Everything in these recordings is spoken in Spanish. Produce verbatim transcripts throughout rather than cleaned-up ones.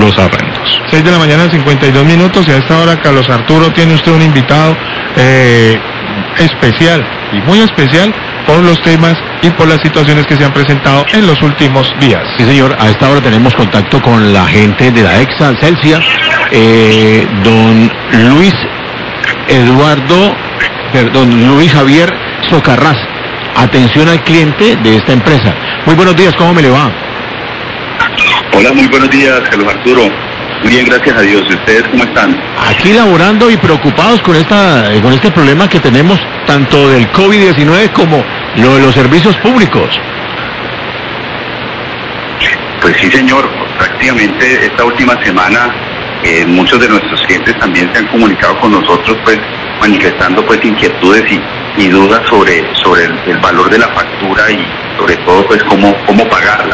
los arrendos. seis de la mañana, cincuenta y dos minutos, y a esta hora, Carlos Arturo, tiene usted un invitado eh, especial, y muy especial, por los temas y por las situaciones que se han presentado en los últimos días. Sí, señor, a esta hora tenemos contacto con la gente de la Exa Celsia, eh, don Luis Eduardo, perdón, Luis Javier Socarrás, atención al cliente de esta empresa. Muy buenos días, ¿cómo me le va? Hola, muy buenos días, Carlos Arturo. Muy bien, gracias a Dios. ¿Ustedes cómo están? Aquí laborando y preocupados con esta, con este problema que tenemos, tanto del COVID diecinueve como lo de los servicios públicos. Pues sí, señor. Prácticamente esta última semana eh, muchos de nuestros clientes también se han comunicado con nosotros, pues manifestando pues inquietudes y, y dudas sobre sobre el, el valor de la factura y sobre todo pues cómo cómo pagarla.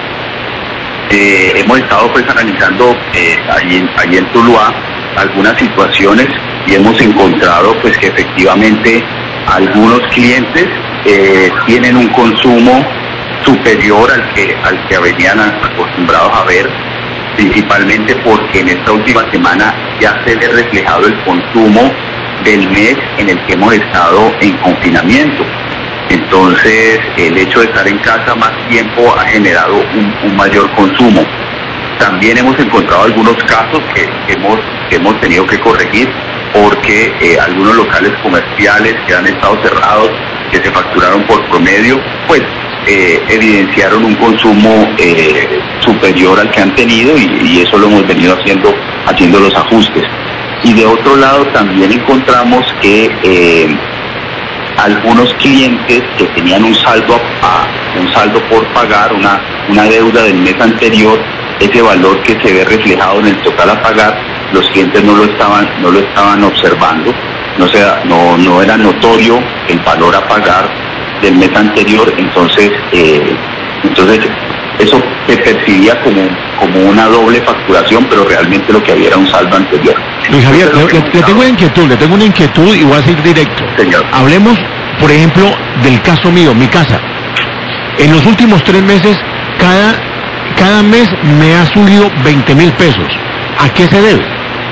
Eh, hemos estado pues analizando eh, allí, en, allí en Tuluá algunas situaciones y hemos encontrado pues que efectivamente algunos clientes eh, tienen un consumo superior al que al que venían acostumbrados a ver, principalmente porque en esta última semana ya se ve reflejado el consumo del mes en el que hemos estado en confinamiento. Entonces, el hecho de estar en casa más tiempo ha generado un, un mayor consumo. También hemos encontrado algunos casos que hemos, que hemos tenido que corregir porque eh, algunos locales comerciales que han estado cerrados, que se facturaron por promedio, pues eh, evidenciaron un consumo eh, superior al que han tenido y, y eso lo hemos venido haciendo, haciendo los ajustes. Y de otro lado también encontramos que eh, algunos clientes que tenían un saldo a, un saldo por pagar, una, una deuda del mes anterior, ese valor que se ve reflejado en el total a pagar, los clientes no lo estaban, no lo estaban observando, no, sea, no, no era notorio el valor a pagar del mes anterior, entonces, eh, entonces eso se percibía como, como una doble facturación, pero realmente lo que había era un saldo anterior. Luis Javier, le, le, le tengo una inquietud, le tengo una inquietud y voy a ser directo. Señor. Hablemos, por ejemplo, del caso mío, mi casa. En los últimos tres meses, cada, cada mes me ha subido veinte mil pesos. ¿A qué se debe?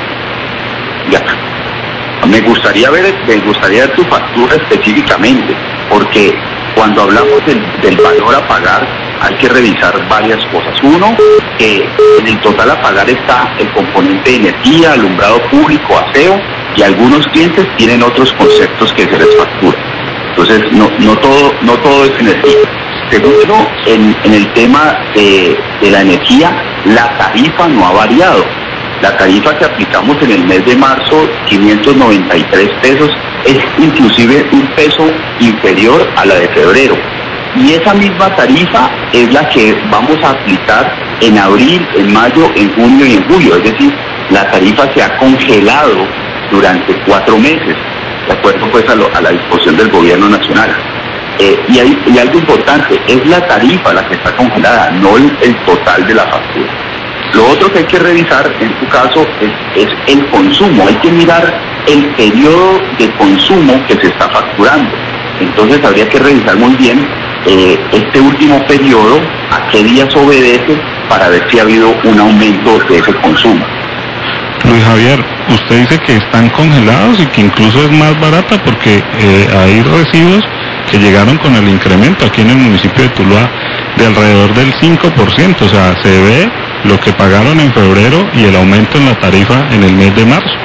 Ya. Me gustaría ver, me gustaría ver tu factura específicamente, porque cuando hablamos del, del valor a pagar, hay que revisar varias cosas. Uno, que en el total a pagar está el componente de energía, alumbrado público, aseo, y algunos clientes tienen otros conceptos que se les factura. Entonces, no, no todo, no todo es energía. Segundo, en, en el tema de, de la energía, la tarifa no ha variado. La tarifa que aplicamos en el mes de marzo, quinientos noventa y tres pesos, es inclusive un peso inferior a la de febrero. Y esa misma tarifa es la que vamos a aplicar en abril, en mayo, en junio y en julio. Es decir, la tarifa se ha congelado durante cuatro meses, de acuerdo pues a, lo, a la disposición del gobierno nacional. Eh, y, hay, y algo importante, es la tarifa la que está congelada, no el, el total de la factura. Lo otro que hay que revisar en tu caso es, es el consumo, hay que mirar el periodo de consumo que se está facturando. Entonces habría que revisar muy bien eh, este último periodo, a qué días obedece, para ver si ha habido un aumento de ese consumo. Luis Javier, usted dice que están congelados y que incluso es más barata porque eh, hay recibos que llegaron con el incremento aquí en el municipio de Tuluá de alrededor del cinco por ciento, o sea, se ve lo que pagaron en febrero y el aumento en la tarifa en el mes de marzo.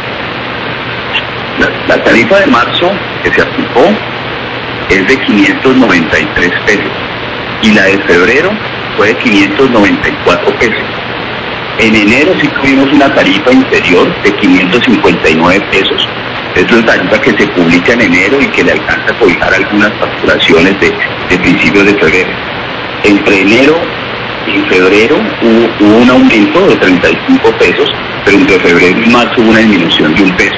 La, la tarifa de marzo que se aplicó es de quinientos noventa y tres pesos y la de febrero fue de quinientos noventa y cuatro pesos. En enero sí tuvimos una tarifa inferior de quinientos cincuenta y nueve pesos. Es la tarifa que se publica en enero y que le alcanza a cobijar algunas facturaciones de, de principios de febrero. Entre enero y febrero hubo, hubo un aumento de treinta y cinco pesos, pero entre febrero y marzo hubo una disminución de un peso.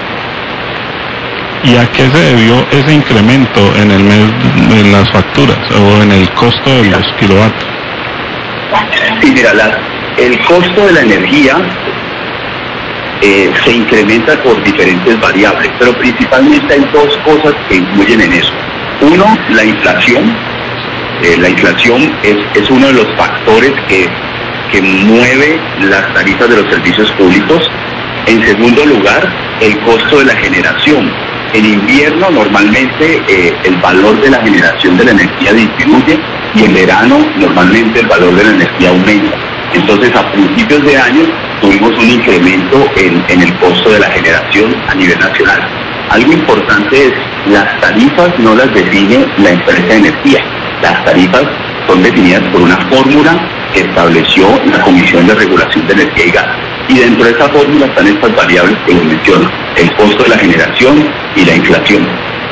¿Y a qué se debió ese incremento en el mes, en las facturas o en el costo de los kilovatios? Sí, mira, la, el costo de la energía eh, se incrementa por diferentes variables, pero principalmente hay dos cosas que influyen en eso. Uno, la inflación. Eh, la inflación es, es uno de los factores que, que mueve las tarifas de los servicios públicos. En segundo lugar, el costo de la generación. En invierno normalmente eh, el valor de la generación de la energía disminuye y en verano normalmente el valor de la energía aumenta. Entonces a principios de año tuvimos un incremento en, en el costo de la generación a nivel nacional. Algo importante es, las tarifas no las define la empresa de energía. Las tarifas son definidas por una fórmula que estableció la Comisión de Regulación de Energía y Gas. Y dentro de esa fórmula están estas variables que les menciono, el costo de la generación y la inflación.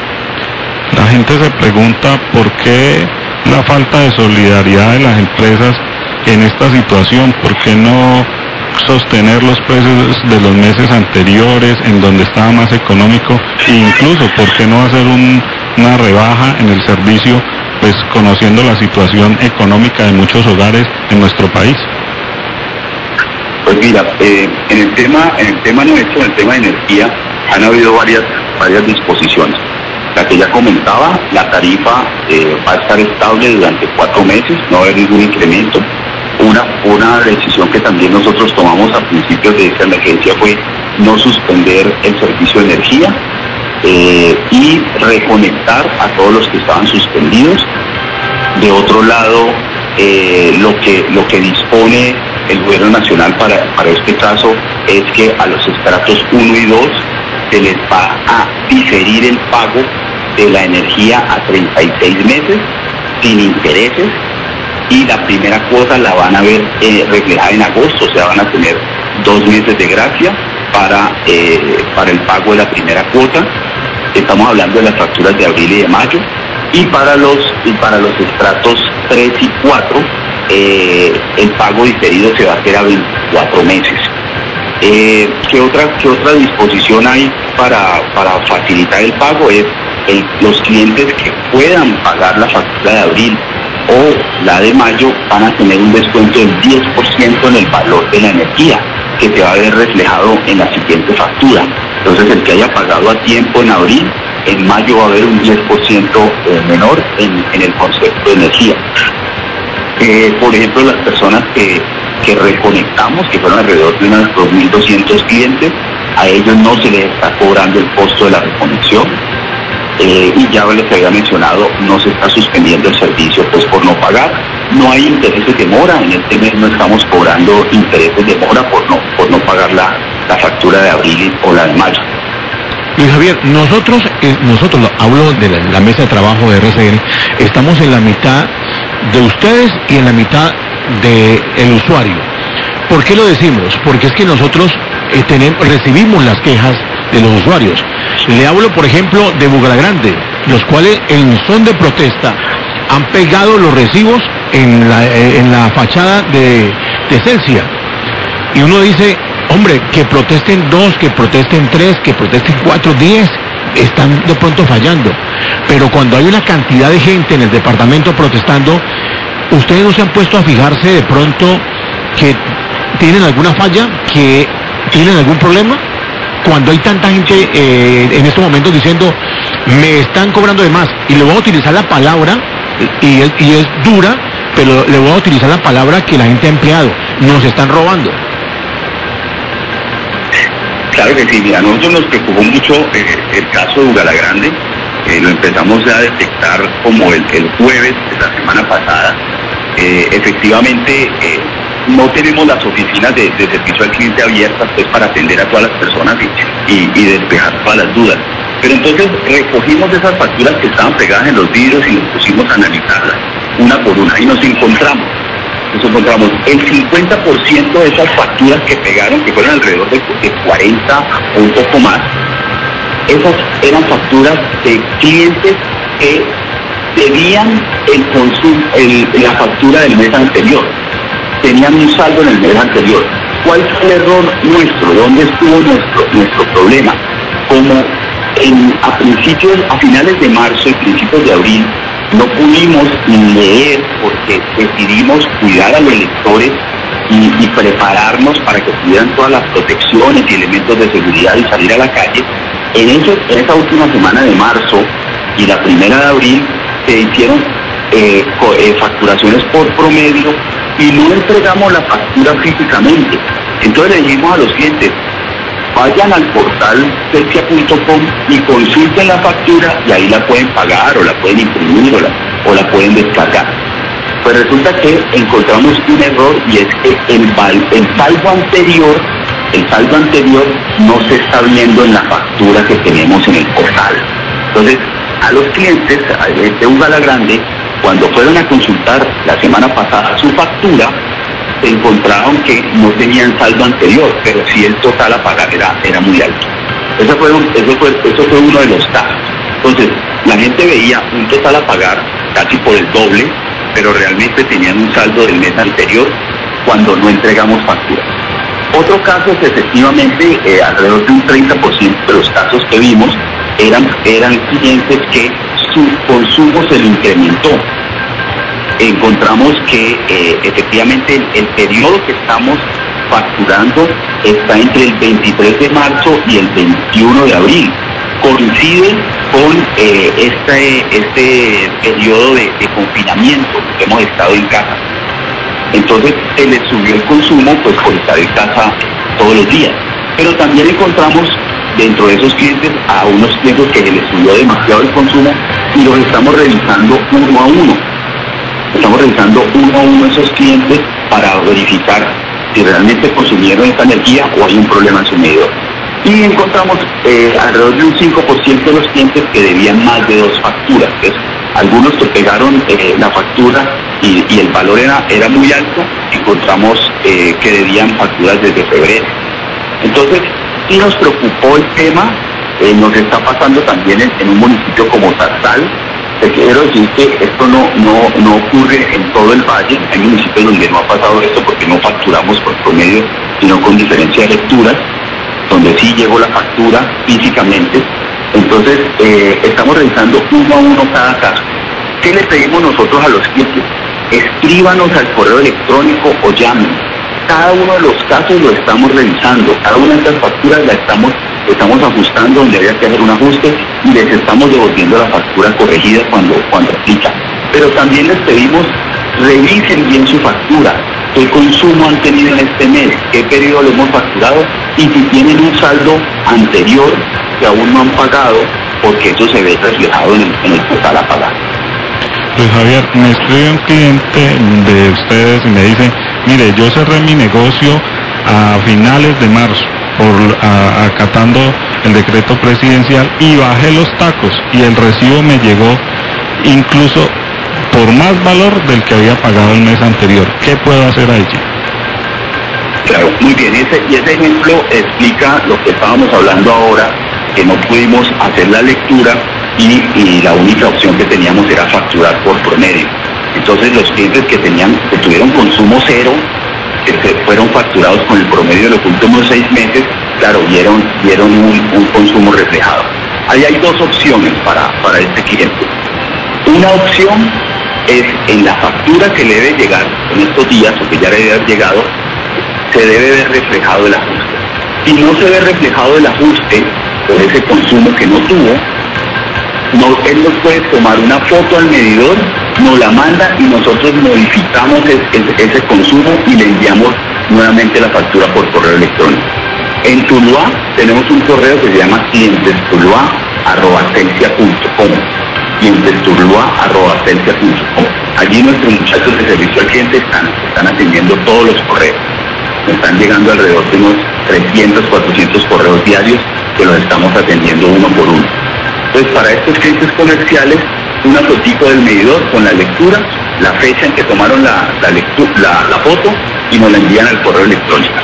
La gente se pregunta por qué la falta de solidaridad de las empresas en esta situación, por qué no sostener los precios de los meses anteriores en donde estaba más económico, e incluso por qué no hacer un, una rebaja en el servicio, pues conociendo la situación económica de muchos hogares en nuestro país. Pues mira, eh, en el tema, en el tema nuestro, en el tema de energía, han habido varias, varias disposiciones. La que ya comentaba, la tarifa eh, va a estar estable durante cuatro meses, no va a haber ningún incremento. Una, una decisión que también nosotros tomamos a principios de esta emergencia fue no suspender el servicio de energía eh, y reconectar a todos los que estaban suspendidos. De otro lado, eh, lo que lo que dispone el gobierno nacional para, para este caso es que a los estratos uno y dos se les va a diferir el pago de la energía a treinta y seis meses sin intereses, y la primera cuota la van a ver eh, reflejada en agosto, o sea, van a tener dos meses de gracia para, eh, para el pago de la primera cuota. Estamos hablando de las facturas de abril y de mayo, y para los, y para los estratos tres y cuatro, eh, el pago diferido se va a hacer a veinticuatro meses. Eh, ¿qué, otra, ¿Qué otra disposición hay para, para facilitar el pago? Es el, los clientes que puedan pagar la factura de abril o la de mayo van a tener un descuento del diez por ciento en el valor de la energía, que se va a ver reflejado en la siguiente factura. Entonces, el que haya pagado a tiempo en abril, en mayo va a haber un diez por ciento menor en, en el concepto de energía. Eh, por ejemplo, las personas que, que reconectamos, que fueron alrededor de unos dos mil doscientos clientes, a ellos no se les está cobrando el costo de la reconexión. Eh, y ya les había mencionado, no se está suspendiendo el servicio pues por no pagar. No hay intereses de mora, en este mes no estamos cobrando intereses de mora por no, por no pagar la, la factura de abril o la de mayo. Luis Javier, nosotros, eh, nosotros, hablo de la, la mesa de trabajo de R C N, estamos en la mitad de ustedes y en la mitad del usuario. ¿Por qué lo decimos? Porque es que nosotros eh, tenemos, recibimos las quejas de los usuarios. Le hablo, por ejemplo, de Bucaramanga, los cuales en son de protesta han pegado los recibos en la, eh, en la fachada de, de Celsia. Y uno dice, hombre, que protesten dos, que protesten tres, que protesten cuatro, diez, están de pronto fallando. Pero cuando hay una cantidad de gente en el departamento protestando, ¿ustedes no se han puesto a fijarse de pronto que tienen alguna falla, que tienen algún problema? Cuando hay tanta gente eh, en estos momentos diciendo, me están cobrando de más, y le voy a utilizar la palabra, y es, y es dura, pero le voy a utilizar la palabra que la gente ha empleado, nos están robando. Claro que sí, mira, a nosotros nos preocupó mucho eh, el caso de Bucaramanga, eh, lo empezamos a detectar como el, el jueves de la semana pasada. Eh, efectivamente, eh, no tenemos las oficinas de, de servicio al cliente abiertas pues para atender a todas las personas y, y, y despejar todas las dudas. Pero entonces recogimos esas facturas que estaban pegadas en los vidrios y nos pusimos a analizarlas una por una y nos encontramos. Nos encontramos el cincuenta por ciento de esas facturas que pegaron, que fueron alrededor de, de cuarenta o un poco más, esas eran facturas de clientes que debían el consumo, el, la factura del mes anterior, tenían un saldo en el mes anterior. ¿Cuál fue el error nuestro? ¿Dónde estuvo nuestro, nuestro problema? Como en, a principios, a finales de marzo y principios de abril, no pudimos leer porque decidimos cuidar a los lectores y, y prepararnos para que tuvieran todas las protecciones y elementos de seguridad y salir a la calle. En, eso, en esa última semana de marzo y la primera de abril se hicieron eh, co, eh, facturaciones por promedio y no entregamos la factura físicamente. Entonces le dijimos a los clientes, vayan al portal celsia punto com y consulten la factura y ahí la pueden pagar o la pueden imprimir o la, o la pueden descargar. Pues resulta que encontramos un error y es que el, el saldo anterior, el saldo anterior no se está viendo en la factura que tenemos en el portal. Entonces, a los clientes de Ugala Grande, cuando fueron a consultar la semana pasada su factura, se encontraron que no tenían saldo anterior, pero sí el total a pagar era, era muy alto. Eso fue, eso, fue, eso fue uno de los casos. Entonces, la gente veía un total a pagar casi por el doble, pero realmente tenían un saldo del mes anterior cuando no entregamos factura. Otro caso es efectivamente, eh, alrededor de un treinta por ciento de los casos que vimos eran, eran clientes que su consumo se le incrementó. Encontramos que eh, efectivamente el, el periodo que estamos facturando está entre el veintitrés de marzo y el veintiuno de abril. Coincide con eh, este, este periodo de, de confinamiento que hemos estado en casa. Entonces se le subió el consumo pues por estar en casa todos los días. Pero también encontramos dentro de esos clientes a unos clientes que se les subió demasiado el consumo y los estamos revisando uno a uno. Estamos revisando uno a uno esos clientes para verificar si realmente consumieron esta energía o hay un problema en su medidor. Y encontramos eh, alrededor de un cinco por ciento de los clientes que debían más de dos facturas. Entonces, algunos que pegaron eh, la factura y, y el valor era, era muy alto, encontramos eh, que debían facturas desde febrero. Entonces, sí nos preocupó el tema, eh, nos está pasando también en, en un municipio como Tarzal. Te quiero decir que esto no, no, no ocurre en todo el valle, hay municipios donde no ha pasado esto porque no facturamos por promedio, sino con diferencia de lecturas, donde sí llegó la factura físicamente. Entonces, eh, estamos revisando uno a uno cada caso. ¿Qué le pedimos nosotros a los clientes? Escríbanos al correo electrónico o llamen. Cada uno de los casos lo estamos revisando, cada una de estas facturas la estamos, estamos ajustando donde haya que hacer un ajuste y les estamos devolviendo la factura corregida cuando, cuando aplica. Pero también les pedimos, revisen bien su factura, qué consumo han tenido en este mes, qué periodo le hemos facturado y si tienen un saldo anterior que aún no han pagado, porque eso se ve reflejado en el, en el total a pagar. Pues Javier, me escribe un cliente de ustedes y me dice, mire, yo cerré mi negocio a finales de marzo, por a, acatando el decreto presidencial y bajé los tacos y el recibo me llegó incluso por más valor del que había pagado el mes anterior. ¿Qué puedo hacer allí? Claro, muy bien, ese, y ese ejemplo explica lo que estábamos hablando ahora, que no pudimos hacer la lectura y, y la única opción que teníamos era facturar por promedio. Entonces los clientes que tenían, que tuvieron consumo cero, que se fueron facturados con el promedio de los últimos seis meses, claro, vieron, vieron un, un consumo reflejado. Ahí hay dos opciones para, para este cliente. Una opción es en la factura que le debe llegar en estos días, o que ya le debe haber llegado, se debe ver reflejado el ajuste. Si no se ve reflejado el ajuste por ese consumo que no tuvo, no, él nos puede tomar una foto al medidor, nos la manda y nosotros modificamos es, es, ese consumo y le enviamos nuevamente la factura por correo electrónico. En Tuluá tenemos un correo que se llama clientestuluá arroba celsia punto com. clientestuluá arroba celsia punto com. Allí nuestros muchachos de servicio al cliente están, están atendiendo todos los correos. Están llegando alrededor de unos trescientos, cuatrocientos correos diarios que los estamos atendiendo uno por uno. Entonces, para estos clientes comerciales, una fotico del medidor con la lectura, la fecha en que tomaron la, la, lectura, la, la foto y nos la envían al correo electrónico.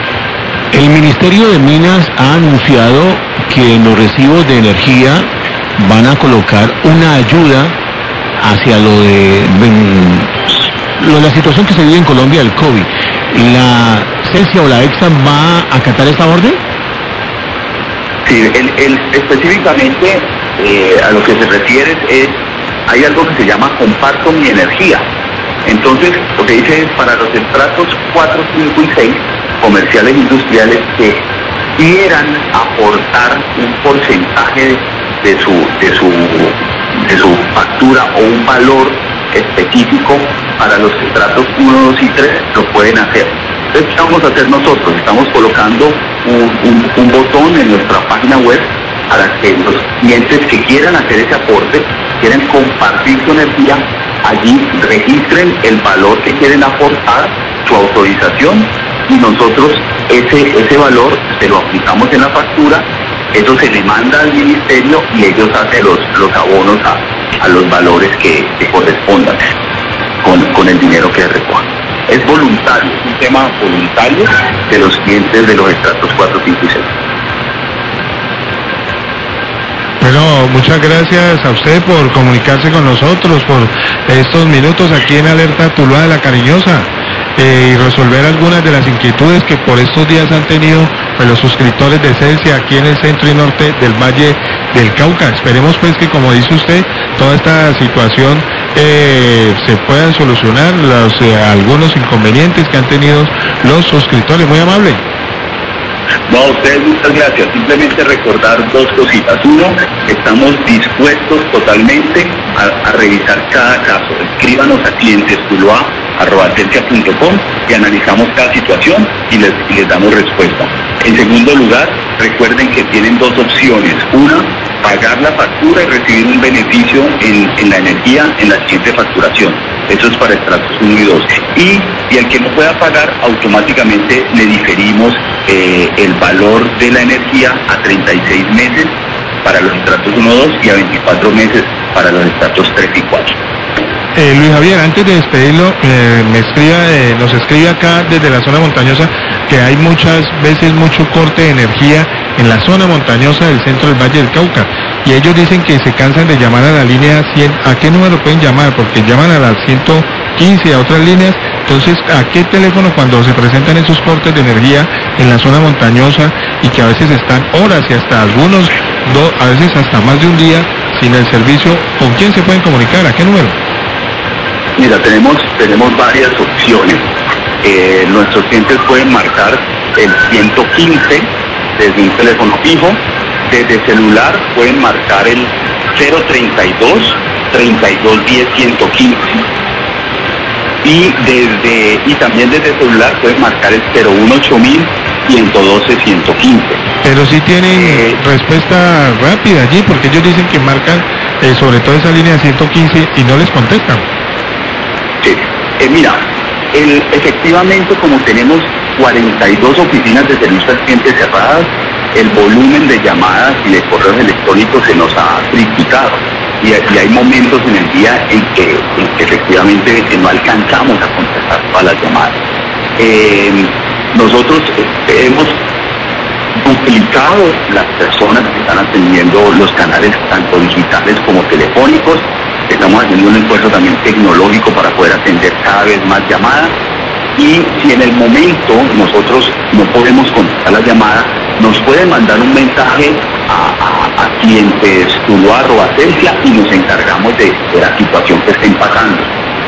El Ministerio de Minas ha anunciado que en los recibos de energía van a colocar una ayuda hacia lo de, lo de la situación que se vive en Colombia del COVID. ¿La Celsia o la EXA va a acatar esta orden? Sí, el, el, específicamente eh, a lo que se refiere es, hay algo que se llama comparto mi energía. Entonces, lo que dice es para los estratos cuatro, cinco y seis, comerciales industriales, que quieran aportar un porcentaje de su, de su, de su factura o un valor específico para los estratos uno, dos y tres, lo pueden hacer. Entonces, ¿qué vamos a hacer nosotros? Estamos colocando un, un, un botón en nuestra página web para que los clientes que quieran hacer ese aporte, quieran compartir su energía, allí registren el valor que quieren aportar, su autorización, y nosotros ese, ese valor se lo aplicamos en la factura, eso se le manda al ministerio y ellos hacen los, los abonos a, a los valores que, que correspondan con, con el dinero que recojan. Es voluntario, es un tema voluntario de los clientes de los estratos cuatro, cinco y seis. Bueno, muchas gracias a usted por comunicarse con nosotros, por estos minutos aquí en Alerta Tuluá de la Cariñosa, eh, y resolver algunas de las inquietudes que por estos días han tenido pues, los suscriptores de Celsia aquí en el centro y norte del Valle del Cauca. Esperemos pues que, como dice usted, toda esta situación eh, se puedan solucionar los, eh, algunos inconvenientes que han tenido los suscriptores. Muy amable. No, a ustedes muchas gracias. Simplemente recordar dos cositas. Uno, estamos dispuestos totalmente a, a revisar cada caso. Escríbanos a clientes tuluá arroba celsia punto com y analizamos cada situación y les, y les damos respuesta. En segundo lugar, recuerden que tienen dos opciones. Una, pagar la factura y recibir un beneficio en, en la energía en la siguiente facturación. Eso es para estratos uno y dos. Y, y el que no pueda pagar, automáticamente le diferimos eh, el valor de la energía a treinta y seis meses para los estratos uno y dos y a veinticuatro meses para los estratos tres y cuatro. Eh, Luis Javier, antes de despedirlo, eh, me escriba, eh, nos escribe acá desde la zona montañosa que hay muchas veces mucho corte de energía en la zona montañosa del centro del Valle del Cauca, y ellos dicen que se cansan de llamar a la línea cien. ¿A qué número pueden llamar? Porque llaman a la ciento quince, a otras líneas. Entonces, ¿a qué teléfono cuando se presentan esos cortes de energía en la zona montañosa y que a veces están horas y hasta algunos, do, a veces hasta más de un día sin el servicio? ¿Con quién se pueden comunicar? ¿A qué número? Mira, tenemos, tenemos varias opciones. Eh, nuestros clientes pueden marcar el ciento quince desde un teléfono fijo. Desde celular pueden marcar el cero treinta y dos, treinta y dos diez, ciento quince. Y, desde, y también desde celular pueden marcar el cero uno ocho mil, ciento doce, ciento quince. Pero sí tienen eh, respuesta rápida allí, porque ellos dicen que marcan eh, sobre todo esa línea de ciento quince y no les contestan. Sí. Eh, mira, el, efectivamente, como tenemos cuarenta y dos oficinas de servicio al cliente cerradas, el volumen de llamadas y de correos electrónicos se nos ha triplicado. Y, y hay momentos en el día en que, en que efectivamente no alcanzamos a contestar todas las llamadas. Eh, nosotros eh, hemos duplicado las personas que están atendiendo los canales tanto digitales como telefónicos. Estamos haciendo un esfuerzo también tecnológico para poder atender cada vez más llamadas. Y si en el momento nosotros no podemos contestar la llamada, nos pueden mandar un mensaje a, a, a clientes tuluá arroba celsia y nos encargamos de, de la situación que estén pasando.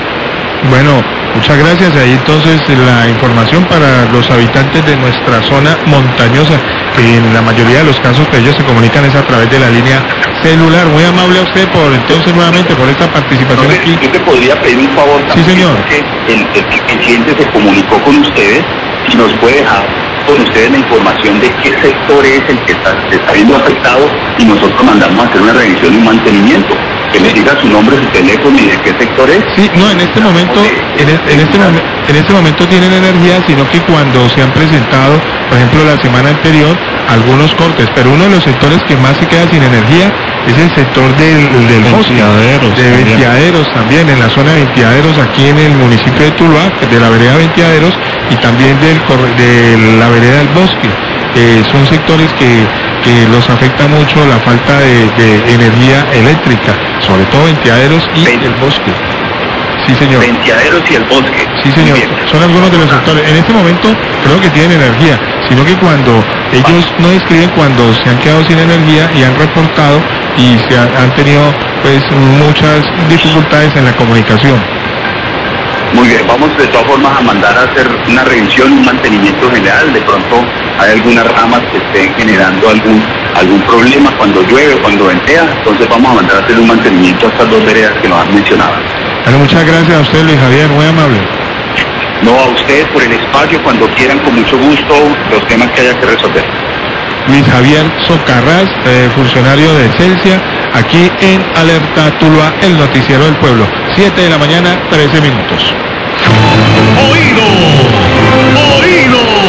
Bueno, muchas gracias. Ahí entonces la información para los habitantes de nuestra zona montañosa, que en la mayoría de los casos que ellos se comunican es a través de la línea celular. Muy amable a usted por entonces nuevamente por esta participación Entonces, aquí. yo te podría pedir un favor también. Sí, señor. Que el, el, el cliente se comunicó con ustedes y nos puede dejar con ustedes la información de qué sector es el que está, se está viendo afectado y nosotros mandamos a hacer una revisión y un mantenimiento. Que me diga su nombre, su teléfono y de qué sector es. Sí, no, en este momento, en, en este momento, en este momento tienen energía, sino que cuando se han presentado, por ejemplo, la semana anterior, algunos cortes, pero uno de los sectores que más se queda sin energía es el sector del, del bosque, de Ventiaderos también, en la zona de Ventiaderos, aquí en el municipio de Tuluá, de la vereda Ventiaderos, y también del, de la vereda del Bosque. Eh, son sectores que, que los afecta mucho la falta de, de energía eléctrica, sobre todo Ventiaderos y Ven. el Bosque. Sí, señor. Ventiaderos y el Bosque. Sí, señor. Son algunos de los sectores. En este momento creo que tienen energía, sino que cuando ellos no escriben cuando se han quedado sin energía y han reportado y se ha, han tenido pues muchas dificultades en la comunicación. Muy bien, vamos de todas formas a mandar a hacer una revisión, un mantenimiento general. De pronto hay algunas ramas que estén generando algún algún problema cuando llueve, cuando ventea. Entonces vamos a mandar a hacer un mantenimiento a estas dos veredas que nos han mencionado. Bueno, muchas gracias a usted, Luis Javier, muy amable. No, a ustedes por el espacio, cuando quieran, con mucho gusto, los temas que haya que resolver. Luis Javier Socarrás, eh, funcionario de Celsia, aquí en Alerta Tuluá, el noticiero del pueblo. siete de la mañana, trece minutos. Oído, oído.